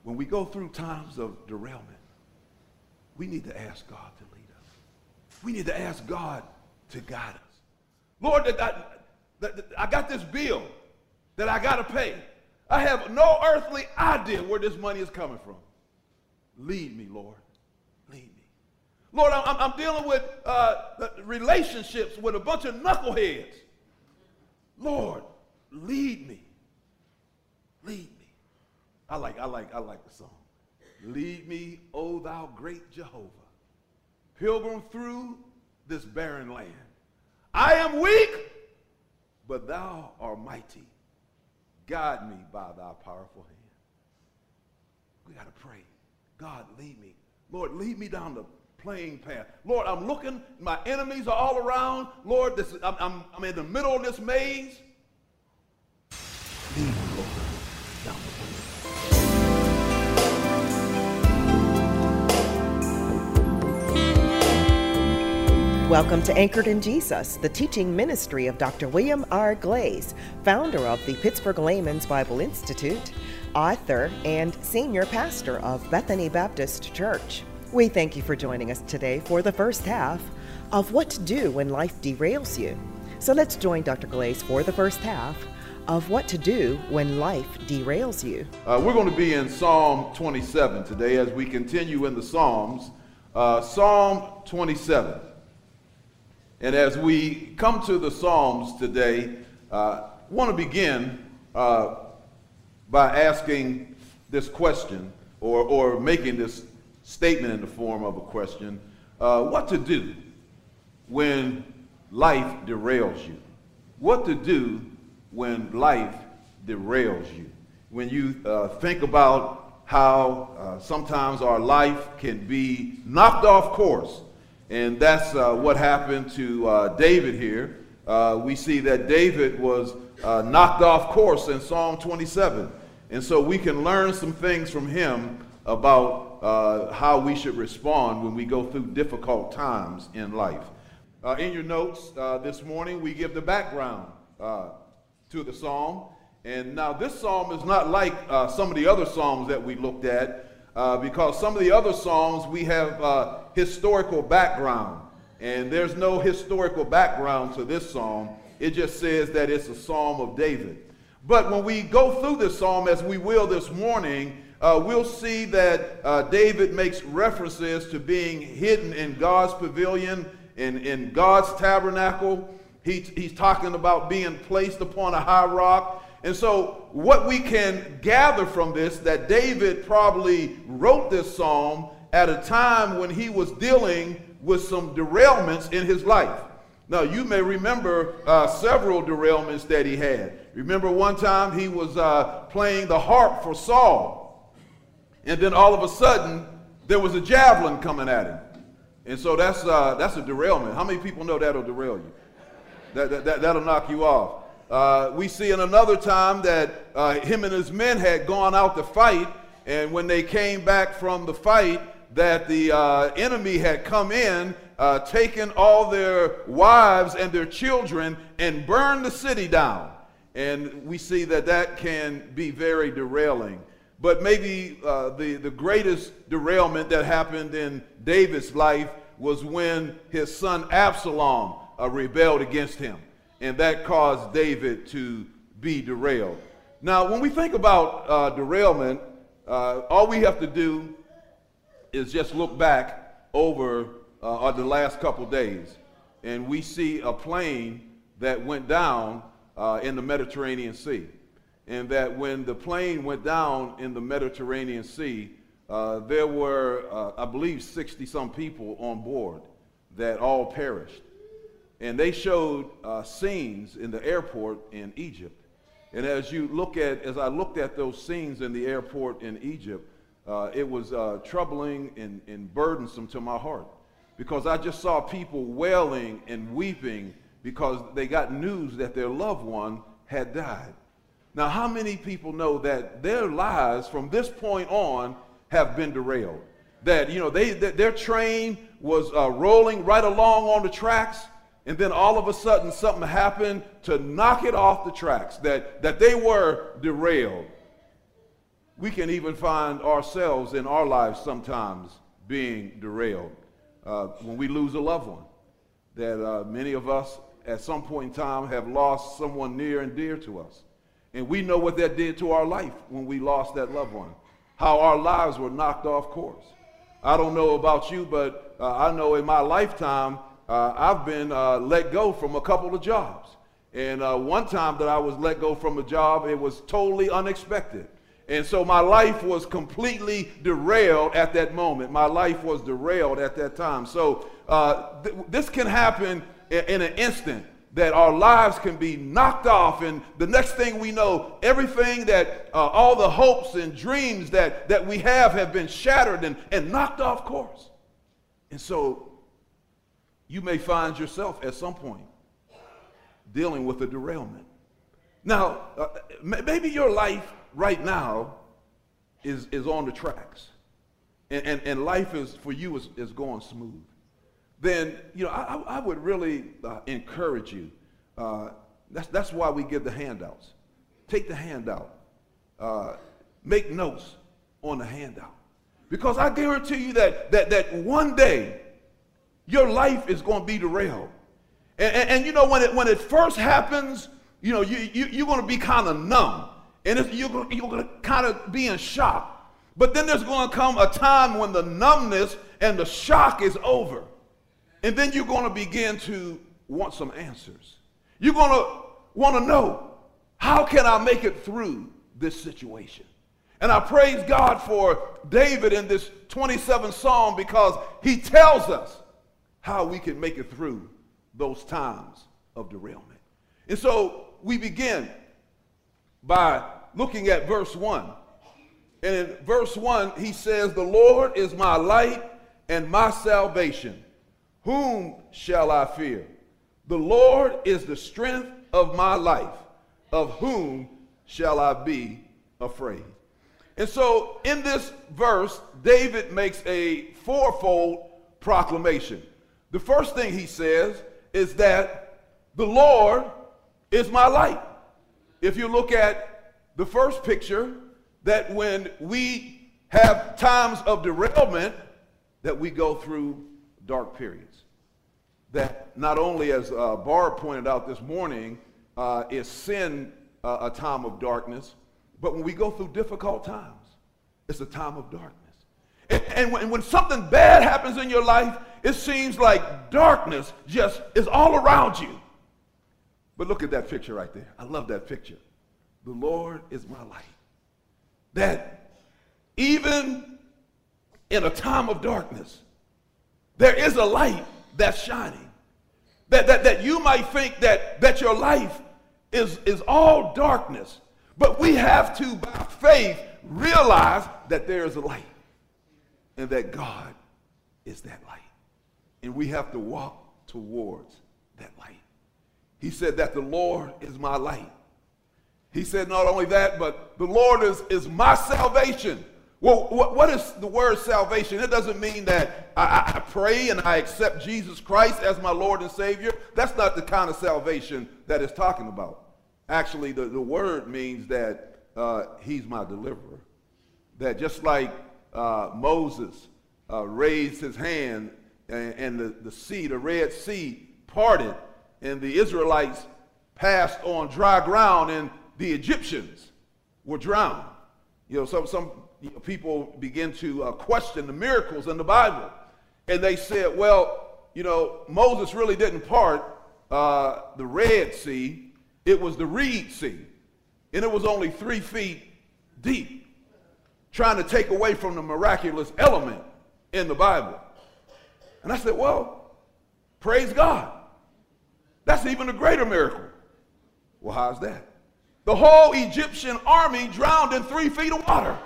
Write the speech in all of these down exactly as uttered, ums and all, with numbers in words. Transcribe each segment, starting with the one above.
when we go through times of derailment, we need to ask God to lead us. We need to ask God to guide us. Lord, that I, that, that I got this bill that I got to pay. I have no earthly idea where this money is coming from. Lead me, Lord. Lead me. Lord, I'm, I'm dealing with uh, relationships with a bunch of knuckleheads. Lord, lead me. Lead me. I like, I like, I like the song. Lead me, O thou great Jehovah, pilgrim through this barren land. I am weak, but thou art mighty. Guide me by thy powerful hand. We got to pray. God, lead me. Lord, lead me down the plain path. Lord, I'm looking. My enemies are all around. Lord, this, I'm, I'm, I'm in the middle of this maze. Lead me, Lord, down the path. Welcome to Anchored in Jesus, the teaching ministry of Doctor William R. Glaze, founder of the Pittsburgh Layman's Bible Institute, author, and senior pastor of Bethany Baptist Church. We thank you for joining us today for the first half of What to Do When Life Derails You. So let's join Doctor Glaze for the first half of What to Do When Life Derails You. Uh, we're going to be in Psalm twenty-seven today as we continue in the Psalms. Uh, Psalm twenty-seven. And as we come to the Psalms today, I uh, want to begin uh, by asking this question, or, or making this statement in the form of a question. Uh, what to do when life derails you? What to do when life derails you? When you uh, think about how uh, sometimes our life can be knocked off course. And that's uh, what happened to uh, David here. Uh, we see that David was uh, knocked off course in Psalm twenty-seven. And so we can learn some things from him about uh, how we should respond when we go through difficult times in life. Uh, in your notes uh, this morning, we give the background uh, to the psalm. And now this psalm is not like uh, some of the other psalms that we looked at. Uh, because some of the other psalms we have uh, historical background, and there's no historical background to this psalm. It just says that it's a psalm of David. But when we go through this psalm, as we will this morning, uh, we'll see that uh, David makes references to being hidden in God's pavilion, in, in God's tabernacle. He, he's talking about being placed upon a high rock. And so what we can gather from this, that David probably wrote this psalm at a time when he was dealing with some derailments in his life. Now, you may remember uh, several derailments that he had. Remember one time he was uh, playing the harp for Saul, and then all of a sudden there was a javelin coming at him. And so that's, uh, that's a derailment. How many people know that'll derail you? That, that, that, that'll knock you off. Uh, we see in another time that uh, him and his men had gone out to fight, and when they came back from the fight, that the uh, enemy had come in, uh, taken all their wives and their children, and burned the city down. And we see that that can be very derailing. But maybe uh, the, the greatest derailment that happened in David's life was when his son Absalom uh, rebelled against him. And that caused David to be derailed. Now, when we think about uh, derailment, uh, all we have to do is just look back over uh, the last couple days, and we see a plane that went down uh, in the Mediterranean Sea. And that when the plane went down in the Mediterranean Sea, uh, there were, uh, I believe, sixty-some people on board that all perished. And they showed uh, scenes in the airport in Egypt. And as you look at, as I looked at those scenes in the airport in Egypt, uh, it was uh, troubling and, and burdensome to my heart, because I just saw people wailing and weeping because they got news that their loved one had died. Now, how many people know that their lives from this point on have been derailed? That, you know, they, that their train was uh, rolling right along on the tracks, and then all of a sudden something happened to knock it off the tracks, that, that they were derailed. we can even find ourselves in our lives sometimes being derailed. Uh, when we lose a loved one, that uh, many of us at some point in time have lost someone near and dear to us. And we know what that did to our life when we lost that loved one, how our lives were knocked off course. I don't know about you, but uh, I know in my lifetime, uh, I've been uh, let go from a couple of jobs. And uh, one time that I was let go from a job, it was totally unexpected. And so my life was completely derailed at that moment. My life was derailed at that time. So uh, th- this can happen in, in an instant, that our lives can be knocked off, and the next thing we know, everything that, uh, all the hopes and dreams that, that we have have been shattered and, and knocked off course. And so you may find yourself at some point dealing with a derailment. Now, uh, maybe your life right now is, is on the tracks, and, and, and life is, for you, is, is going smooth. Then, you know, I, I would really uh, encourage you. Uh, that's, that's why we give the handouts. Take the handout. Uh, make notes on the handout. Because I guarantee you that, that, that one day, your life is going to be derailed. And, and, and you know, when it, when it first happens, you know, you, you, you're going to be kind of numb. And it's, you're going you're to kind of be in shock. But then there's going to come a time when the numbness and the shock is over. And then you're going to begin to want some answers. You're going to want to know, how can I make it through this situation? And I praise God for David in this twenty-seventh Psalm, because he tells us how we can make it through those times of derailment. And so we begin by looking at verse one. And in verse one, he says, "The Lord is my light and my salvation. Whom shall I fear? The Lord is the strength of my life. Of whom shall I be afraid?" And so in this verse, David makes a fourfold proclamation. The first thing he says is that the Lord is my light. If you look at the first picture, that when we have times of derailment, that we go through dark periods. That not only, as uh, Barb pointed out this morning, uh, is sin uh, a time of darkness, but when we go through difficult times, it's a time of darkness. And, and when, when something bad happens in your life, it seems like darkness just is all around you. But look at that picture right there. I love that picture. The Lord is my light. That even in a time of darkness, there is a light that's shining. That, that, that you might think that, that your life is, is all darkness, but we have to, by faith, realize that there is a light and that God is that light. And we have to walk towards that light. He said that the Lord is my light. He said not only that, but the Lord is, is my salvation. Well, what, what is the word salvation? It doesn't mean that I, I pray and I accept Jesus Christ as my Lord and Savior. That's not the kind of salvation that it's talking about. Actually, the, the word means that uh, he's my deliverer. That just like uh, Moses uh, raised his hand and, and the, the sea, the Red Sea, parted, and the Israelites passed on dry ground, and the Egyptians were drowned. You know, some, some people begin to uh, question the miracles in the Bible. And they said, well, you know, Moses really didn't part uh, the Red Sea. It was the Reed Sea. And it was only three feet deep, trying to take away from the miraculous element in the Bible. And I said, well, praise God. That's even a greater miracle. Well, how's that? The whole Egyptian army drowned in three feet of water.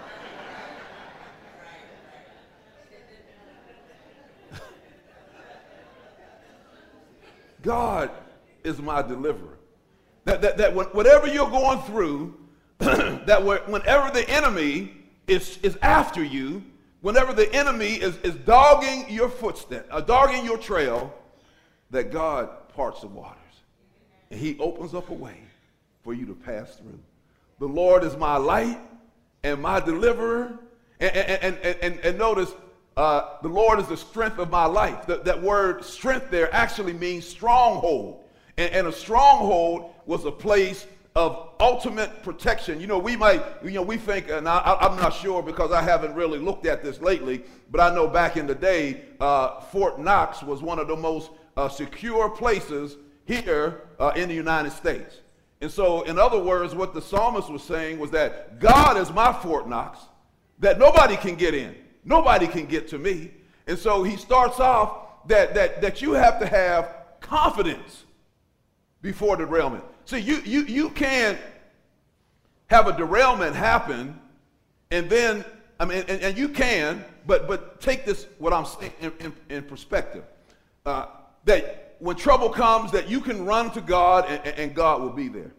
God is my deliverer. That, that, that whatever you're going through, that whenever the enemy is, is after you, whenever the enemy is, is dogging your footsteps, uh, dogging your trail, that God parts the waters. And he opens up a way for you to pass through. The Lord is my light and my deliverer. And, and, and, and, and notice, uh, the Lord is the strength of my life. The, that word strength there actually means stronghold. And, and a stronghold was a place of ultimate protection. You know, we might, you know, we think, and I, I'm not sure because I haven't really looked at this lately, but I know back in the day, uh, Fort Knox was one of the most uh, secure places here uh, in the United States. And so, in other words, what the psalmist was saying was that God is my Fort Knox, that nobody can get in. Nobody can get to me. And so he starts off that, that, that you have to have confidence before derailment. See, you, you, you can't have a derailment happen and then, I mean, and, and you can, but, but take this, what I'm saying, in, in, in perspective. Uh, that when trouble comes, that you can run to God and, and God will be there.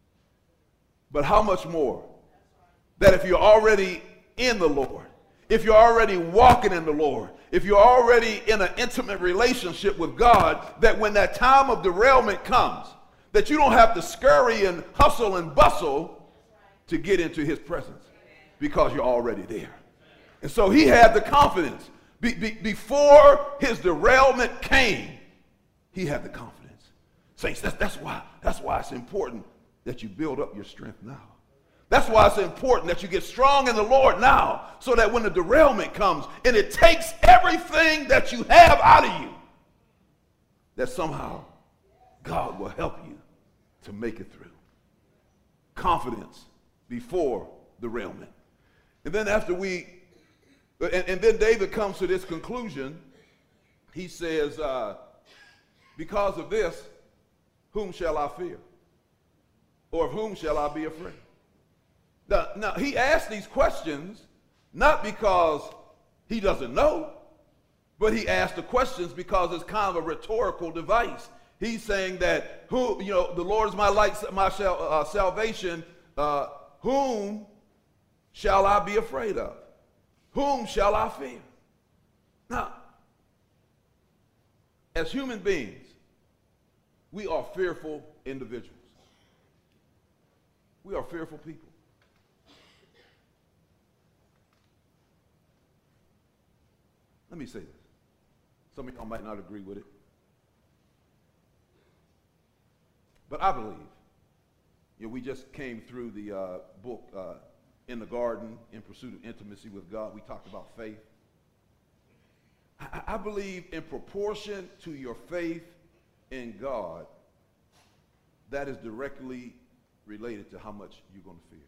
But how much more? That if you're already in the Lord, if you're already walking in the Lord, if you're already in an intimate relationship with God, that when that time of derailment comes, that you don't have to scurry and hustle and bustle to get into his presence because you're already there. And so he had the confidence. Be, be, before his derailment came, he had the confidence. Saints, that's, that's why, that's why it's important that you build up your strength now. That's why it's important that you get strong in the Lord now, so that when the derailment comes and it takes everything that you have out of you, that somehow God will help you to make it through. Confidence before derailment. And then after we, and, and then David comes to this conclusion. He says, uh, because of this, whom shall I fear? Or of whom shall I be afraid? Now, now, he asked these questions not because he doesn't know, but he asked the questions because it's kind of a rhetorical device. He's saying that, who, you know, the Lord is my light, my sal- uh, salvation. Uh, whom shall I be afraid of? Whom shall I fear? Now, as human beings, we are fearful individuals. We are fearful people. Let me say this. Some of y'all might not agree with it. But I believe, you know, we just came through the uh, book, uh, In the Garden, In Pursuit of Intimacy with God. We talked about faith. I, I believe in proportion to your faith in God, that is directly related to how much you're going to fear.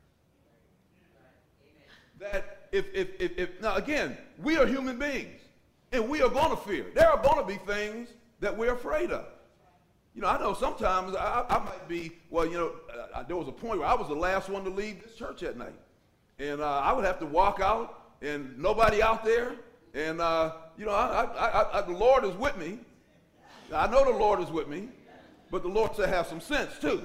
That if, if, if, if, now again, we are human beings. And we are going to fear. There are going to be things that we're afraid of. You know, I know sometimes I, I might be, well, you know, uh, there was a point where I was the last one to leave this church at night. And uh, I would have to walk out and nobody out there. And, uh, you know, I, I, I, I, the Lord is with me. I know the Lord is with me. But the Lord said have some sense, too.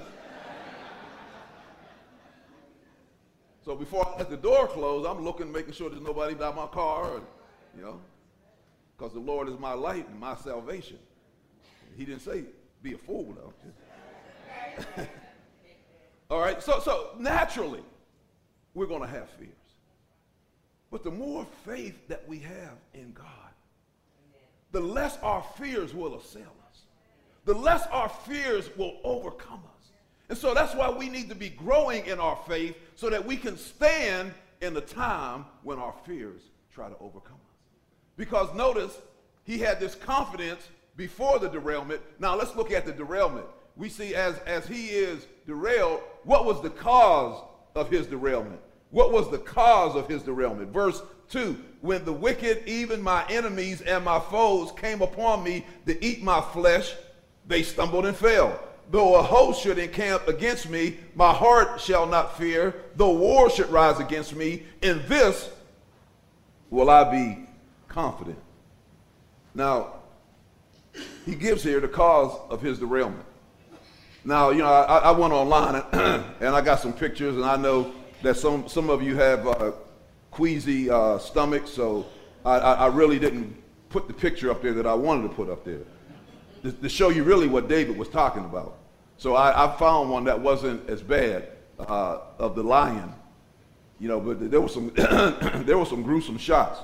So before I let the door close, I'm looking, making sure there's nobody by my car, or, you know. Because the Lord is my light and my salvation. He didn't say, be a fool, though. All right, so, so naturally, we're going to have fears. But the more faith that we have in God, the less our fears will assail us. The less our fears will overcome us. And so that's why we need to be growing in our faith so that we can stand in the time when our fears try to overcome us. Because notice, he had this confidence before the derailment. Now let's look at the derailment. We see as, as he is derailed, what was the cause of his derailment? What was the cause of his derailment? Verse two, when the wicked, even my enemies and my foes, came upon me to eat my flesh, they stumbled and fell. Though a host should encamp against me, my heart shall not fear. Though war should rise against me, in this will I be confident. Now, he gives here the cause of his derailment. Now, you know, I, I went online and, and I got some pictures, and I know that some, some of you have uh, queasy uh, stomachs, so I, I, I really didn't put the picture up there that I wanted to put up there to, to show you really what David was talking about. So I, I found one that wasn't as bad, uh, of the lion. You know, but there was some there were some gruesome shots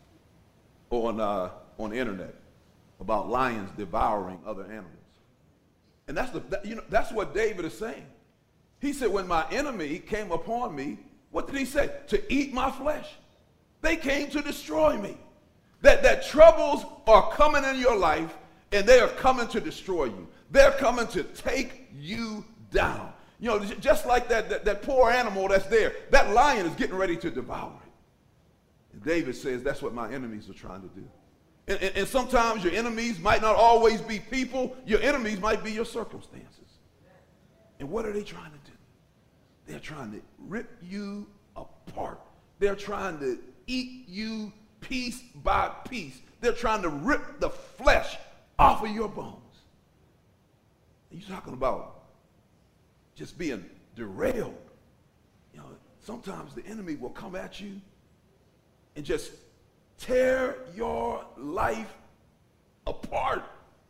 on uh, on the internet about lions devouring other animals. And that's the that, you know that's what David is saying. He said, when my enemy came upon me, what did he say? To eat my flesh. They came to destroy me. That that troubles are coming in your life, and they are coming to destroy you. They're coming to take you down. You know, just like that, that, that poor animal that's there. That lion is getting ready to devour it. And David says that's what my enemies are trying to do. And, and, and sometimes your enemies might not always be people. Your enemies might be your circumstances. And what are they trying to do? They're trying to rip you apart. They're trying to eat you piece by piece. They're trying to rip the flesh off of your bones. And you're talking about just being derailed. You know, sometimes the enemy will come at you and just tear your life apart.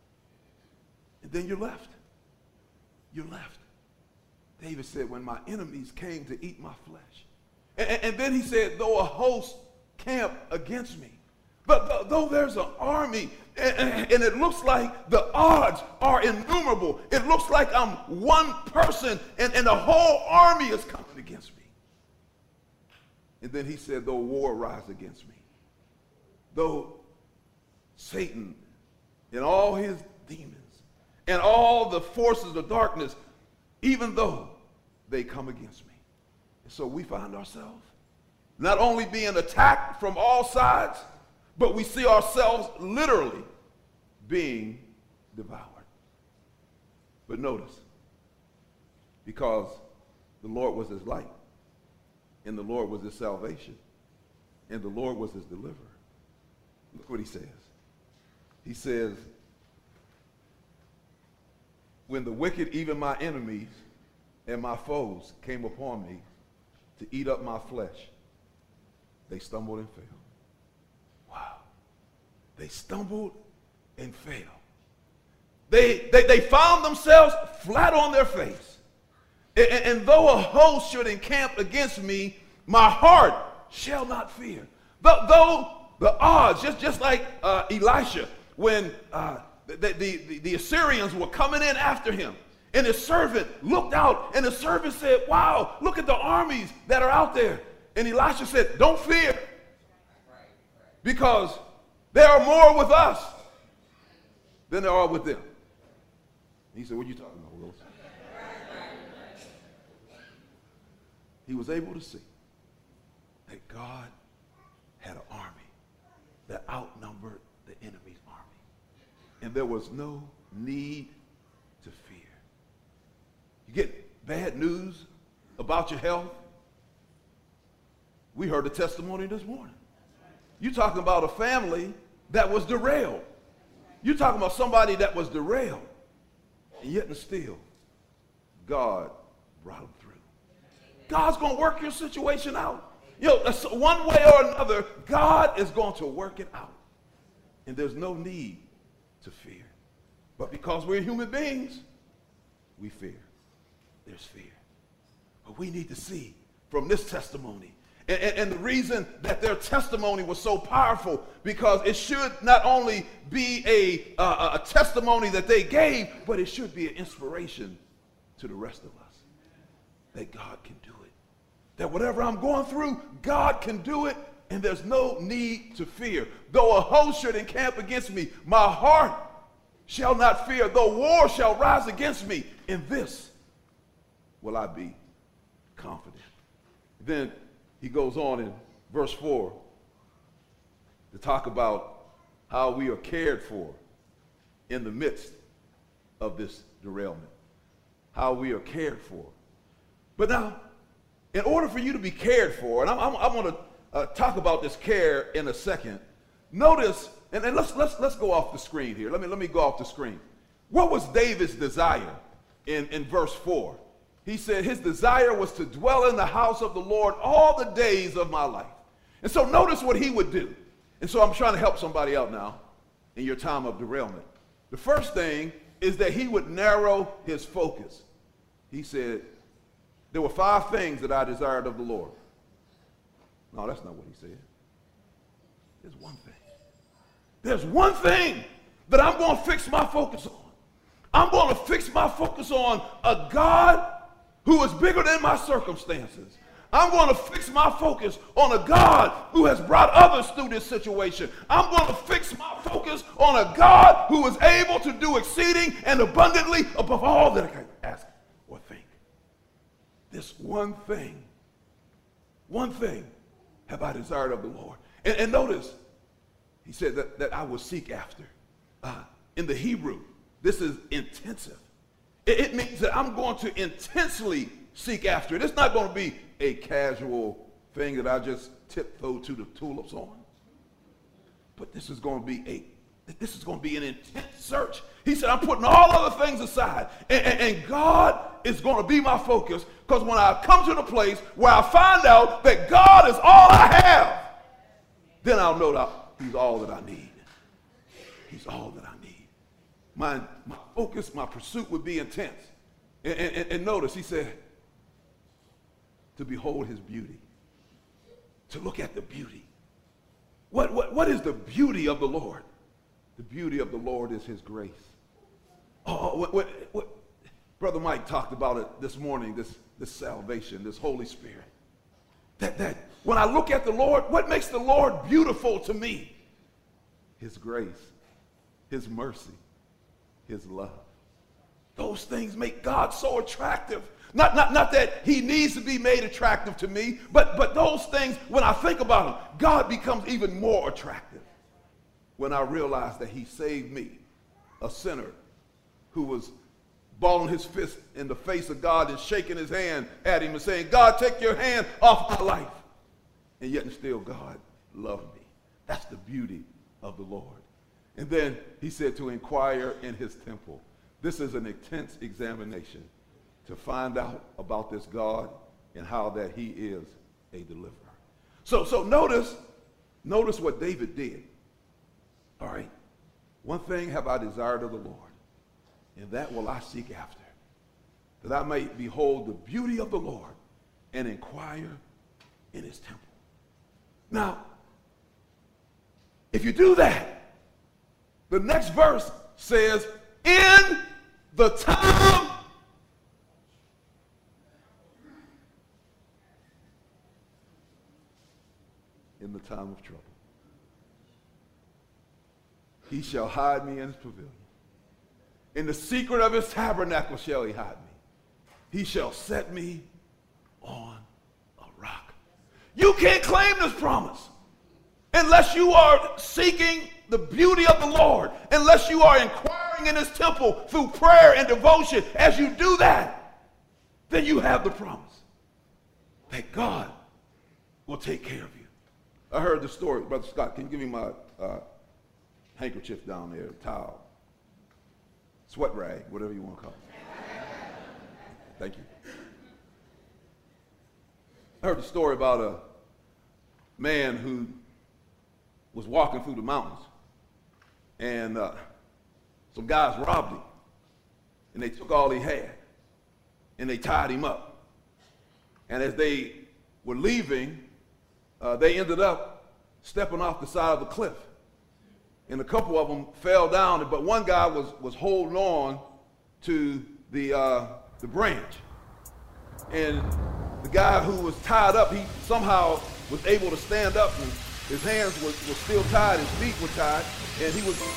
And then you're left. You're left. David said, when my enemies came to eat my flesh. And, and, and then he said, though a host camp against me. But th- though there's an army, and, and, and it looks like the odds are innumerable. It looks like I'm one person, and, and the whole army is coming against me. And then he said, though war rise against me, though Satan and all his demons and all the forces of darkness, even though they come against me. And so we find ourselves not only being attacked from all sides, but we see ourselves literally being devoured. But notice, because the Lord was his light, and the Lord was his salvation, and the Lord was his deliverer. Look what he says. He says, when the wicked, even my enemies and my foes, came upon me to eat up my flesh, they stumbled and fell. Wow. They stumbled and fell. They, they, they found themselves flat on their face. And, and though a host should encamp against me, my heart shall not fear. Though, though the odds, just, just like uh, Elisha, when uh, the, the, the, the Assyrians were coming in after him, and his servant looked out, and the servant said, wow, look at the armies that are out there. And Elisha said, don't fear, because there are more with us than there are with them. He said, what are you talking about, Wilson? He was able to see that God had an army that outnumbered the enemy's army. And there was no need to fear. You get bad news about your health? We heard a testimony this morning. You're talking about a family that was derailed. You're talking about somebody that was derailed. And yet and still, God brought them through. God's going to work your situation out. You know, one way or another, God is going to work it out. And there's no need to fear. But because we're human beings, we fear. There's fear. But we need to see from this testimony. And, and, and the reason that their testimony was so powerful, because it should not only be a, uh, a testimony that they gave, but it should be an inspiration to the rest of us. That God can do it. That whatever I'm going through, God can do it, and there's no need to fear. Though a host should encamp against me, my heart shall not fear. Though war shall rise against me, in this will I be confident. Then he goes on in verse four to talk about how we are cared for in the midst of this derailment. How we are cared for. But now, in order for you to be cared for, and I'm, I'm, I'm going to uh, talk about this care in a second, notice, and, and let's, let's, let's go off the screen here. Let me, let me go off the screen. What was David's desire in, in verse four? He said his desire was to dwell in the house of the Lord all the days of my life. And so notice what he would do. And so I'm trying to help somebody out now in your time of derailment. The first thing is that he would narrow his focus. He said, there were five things that I desired of the Lord. No, that's not what he said. There's one thing. There's one thing that I'm going to fix my focus on. I'm going to fix my focus on a God who is bigger than my circumstances. I'm going to fix my focus on a God who has brought others through this situation. I'm going to fix my focus on a God who is able to do exceeding and abundantly above all that I can ask or think. This one thing, one thing have I desired of the Lord. And, and notice, he said that, that I will seek after. Uh, in the Hebrew, this is intensive. It, it means that I'm going to intensely seek after it. It's not going to be a casual thing that I just tiptoe to the tulips on. But this is going to be a this is going to be an intense search. He said, I'm putting all other things aside. And, and, and God is going to be my focus, because when I come to the place where I find out that God is all I have, then I'll know that he's all that I need. He's all that I need. My, my focus, my pursuit would be intense. And, and, and notice, he said, to behold his beauty, to look at the beauty. What, what, what is the beauty of the Lord? The beauty of the Lord is his grace. Oh, what, what, what, Brother Mike talked about it this morning, this, this salvation, this Holy Spirit. That, that when I look at the Lord, what makes the Lord beautiful to me? His grace, his mercy, his love. Those things make God so attractive. Not, not, not that he needs to be made attractive to me, but, but those things, when I think about him, God becomes even more attractive when I realize that he saved me, a sinner who was balling his fist in the face of God and shaking his hand at him and saying, God, take your hand off my life. And yet and still God loved me. That's the beauty of the Lord. And then he said to inquire in his temple. This is an intense examination to find out about this God and how that he is a deliverer. So, so notice, notice what David did. All right. One thing have I desired of the Lord, and that will I seek after, that I may behold the beauty of the Lord and inquire in his temple. Now, if you do that, the next verse says, in the time in the time of trouble. He shall hide me in his pavilion. In the secret of his tabernacle shall he hide me. He shall set me on a rock. You can't claim this promise unless you are seeking the beauty of the Lord, unless you are inquiring in his temple through prayer and devotion. As you do that, then you have the promise that God will take care of you. I heard the story. Brother Scott, can you give me my uh, handkerchief down there, towel, sweat rag, whatever you want to call it. Thank you. I heard the story about a man who was walking through the mountains, and uh, some guys robbed him, and they took all he had, and they tied him up. And as they were leaving, uh, they ended up stepping off the side of the cliff. And a couple of them fell down, but one guy was, was holding on to the, uh, the branch. And the guy who was tied up, he somehow was able to stand up, and his hands were, were still tied, his feet were tied, and he was...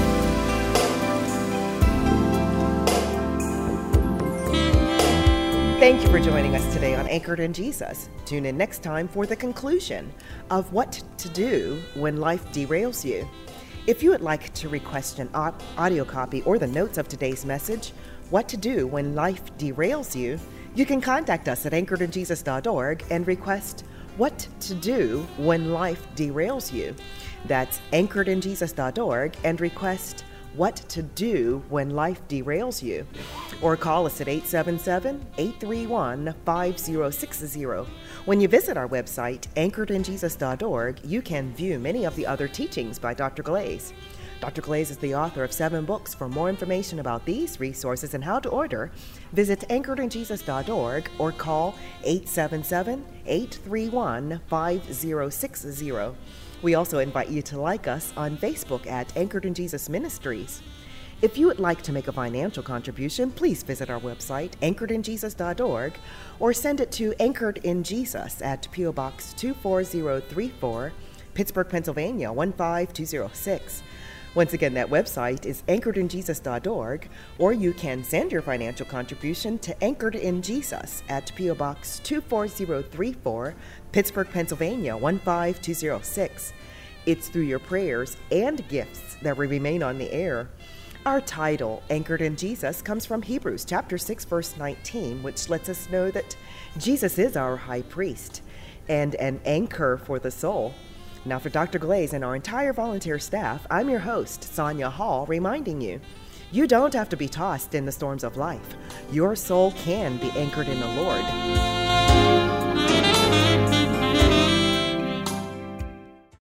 Thank you for joining us today on Anchored in Jesus. Tune in next time for the conclusion of what to do when life derails you. If you would like to request an audio copy or the notes of today's message, What to Do When Life Derails You, you can contact us at anchored in jesus dot org and request What to Do When Life Derails You. That's anchored in jesus dot org and request What to Do When Life Derails You. Or call us at eight seven seven, eight three one, five zero six zero. When you visit our website, anchored in jesus dot org, you can view many of the other teachings by Doctor Glaze. Doctor Glaze is the author of seven books. For more information about these resources and how to order, visit anchored in jesus dot org or call eight seven seven, eight three one, five zero six zero. We also invite you to like us on Facebook at Anchored in Jesus Ministries. If you would like to make a financial contribution, please visit our website, anchored in jesus dot org, or send it to Anchored in Jesus at P O Box two four zero three four, Pittsburgh, Pennsylvania one five two zero six. Once again, that website is anchored in jesus dot org, or you can send your financial contribution to Anchored in Jesus at P O Box two four zero three four, Pittsburgh, Pennsylvania one five two zero six. It's through your prayers and gifts that we remain on the air. Our title, Anchored in Jesus, comes from Hebrews chapter six, verse nineteen, which lets us know that Jesus is our high priest and an anchor for the soul. Now, for Doctor Glaze and our entire volunteer staff, I'm your host, Sonia Hall, reminding you, you don't have to be tossed in the storms of life. Your soul can be anchored in the Lord.